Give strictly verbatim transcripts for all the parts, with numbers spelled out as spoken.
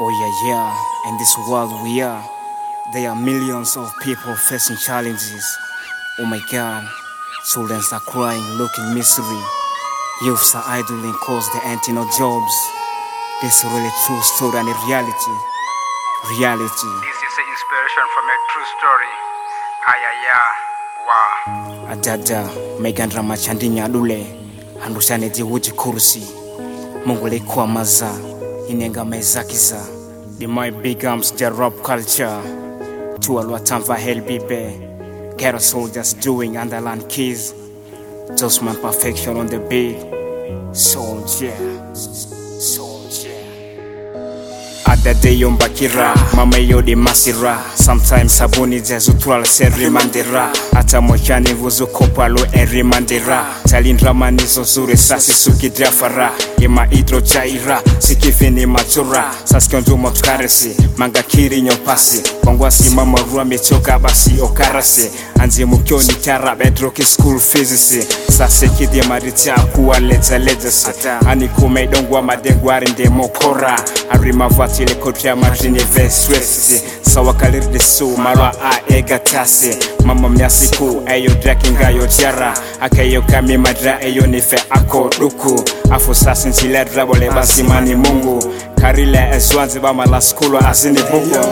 Oh yeah, yeah, in this world we are, there are millions of people facing challenges. Oh my God, children are crying, looking misery. Youths are idling cause there ain't no jobs. This is really true story and a reality. Reality. This is an inspiration from a true story. Ayaya, wow. Adada, megandra machandinya dule, andushane jiwuji kursi. Mungu lekuwa maza, inenga mezakiza. The my big arms, the rap culture. To all what time for hell bibe. Ghetto soldiers doing underland keys. Just my perfection on the beat. Soldier, soldier. Ada de yombakira, mama yodi masira. Sometimes sabuni jesu twal seri mandira. Ata mochani vuzu kopalo eri mandira. Talindra manizo zure sasi suki drafara. Ima idro jaira, sikifini matura. Saskiondu motukaresi, manga kiri nyopasi. Kongwasi mama rua mechoka basi okarasi. Anzi mukioni kara bedroki school fees. Sase kidi maritia kuwa leza lezasi. Ani kume idongwa madengwari nde mokora. Arima vatile kotia marjini veswesi. Sawa kalir desu marwa a ega tasi. Mama mnyasiku ayo drakinga yo tiara. Akayo kami madra ayo nife ako duku. Afu sasi nchile drabole basi mani mungu. Karile ezwanzi bama la skulu asini buku.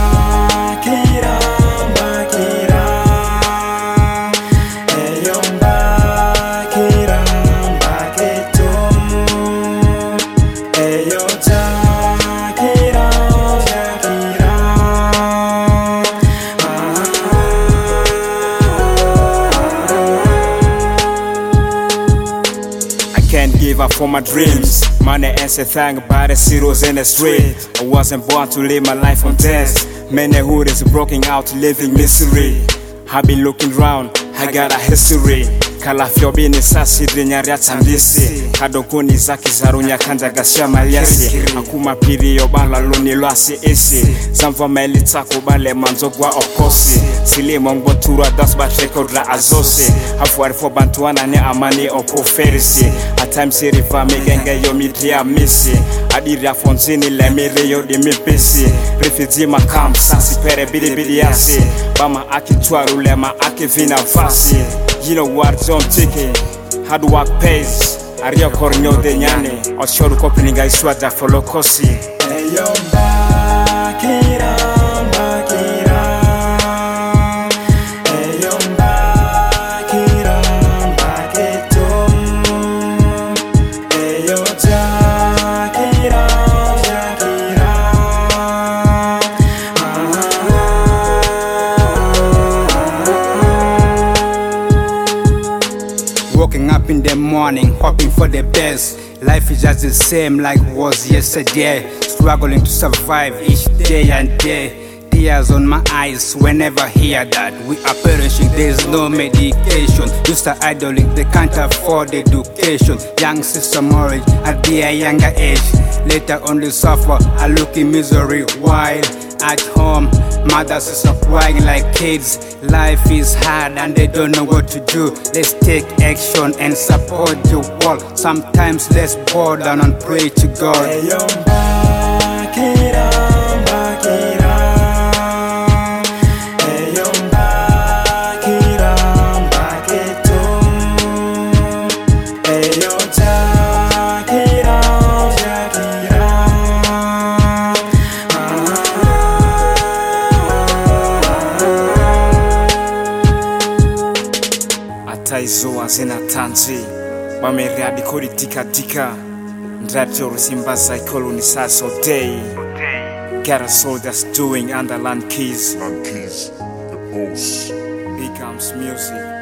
Can't give up for my dreams. Money ain't a thing about the zeros in the street. I wasn't born to live my life on test. Many hood is broken out, living misery. I've been looking round, I got a history. Kalafyo bini sasi dinyari atandisi. Kadokuni zaki zarunya kanja gasha maliasi. Akuma piri yobala luni lwasi isi. Zamva maili taku bale manzogwa okosi. Sili mongbo tura das batreko dra azosi. Hafuarifo bantuana ne amani opo ferisi. Atime siri fa megenge yo midria misi. Adiri afonzini le mire yo di mipisi. Refugee makam sasi pere bidi bidi yasi. Bama aki tuaru lema aki vina fasi. You know what, John Tiki, hard work pays. Ario kornyo de nyane, oshoru kopininga iswaja follow kosi. Eyo bakira, bakira. Eyo bakira, baketo. Eyo jakira, jakira. Waking up in the morning, hoping for the best. Life is just the same like it was yesterday. Struggling to survive each day and day. Tears on my eyes whenever I hear that we are perishing, there's no medication. Used to idling, they can't afford education. Young sister marriage at their younger age. Later only suffer, I look in misery while at home. Mothers are crying like kids. Life is hard and they don't know what to do. Let's take action and support the world. Sometimes let's bow down and pray to God. Eyo bakira, bakira. Eyo bakira, baketo. Eyo jakira, jakira. Ataizo azena tanzi. Bamere adikori tika tika. Ndrato rusimba cycle ni saso day. Ghetto soldiers doing underland keys. Land keys, the boss. Big arms music.